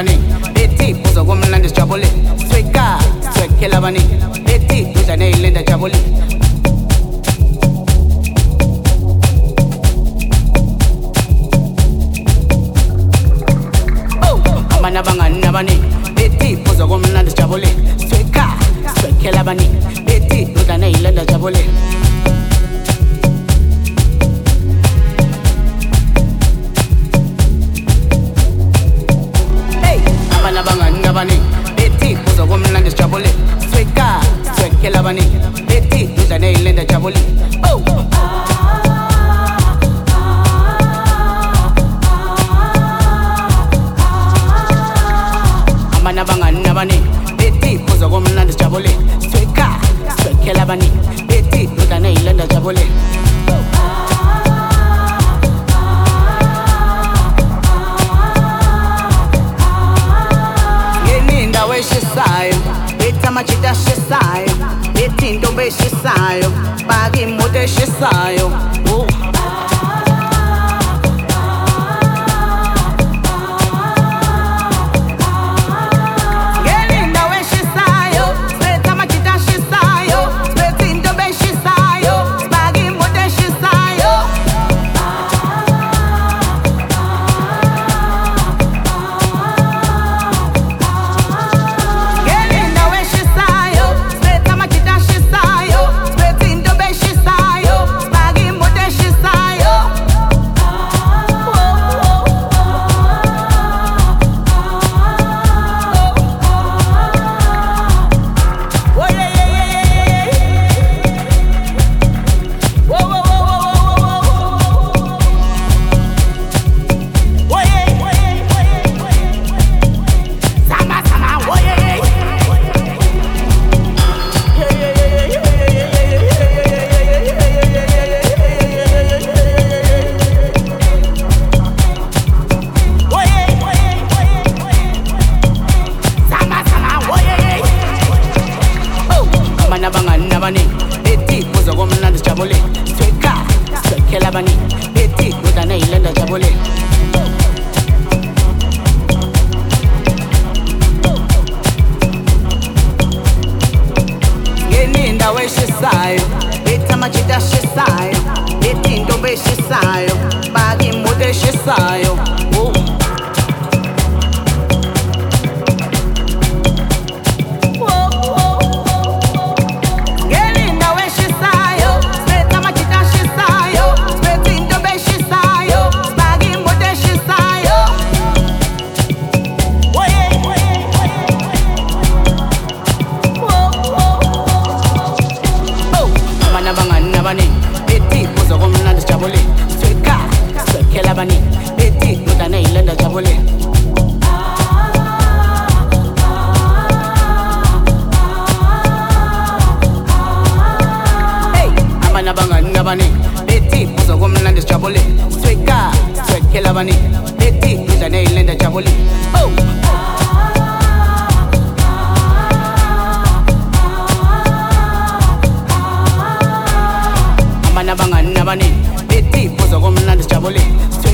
abaningi bethi uzokumnandi sijabule sweka swekhela abaningi bethi uzane ilenda jabule abana abangani abaningi bethi uzokumnandi sijabule sweka swekhela abaningi bethi uzane ilenda jabule abangani abaningi bethi uzokumnandi sijabule sweka swekhela abaningi bethi udlane ilenda jabule abana abangani abaningi bethi uzokumnandi sijabule sweka swekhela abaningi bethi udlane ilenda jabule eshisayo bethi amajita ashisayo bethi intombi eshisayo baka imoto eshisayo abangani abaningi bethi uzokumnandi sijabule sweka swekhela abaningi bethi udlane ilenda jabule ngeni indawo eshisayo bethi amajita ashisayo bethi intombi eshisayo baka imoto eshisayo abangani abaningi bethi uzokumnandi sijabule sweka swekhela abaningi bethi udlane ilenda jabule abana abangani abaningi bethi uzokumnandi sijabule sweka swekhela abaningi bethi udlane ilenda jabule abangani abaningi bethi uzokumnandi sijabule